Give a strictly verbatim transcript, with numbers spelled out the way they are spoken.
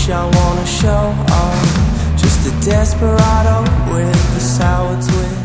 I wanna show off. Just a desperado with a sour twist.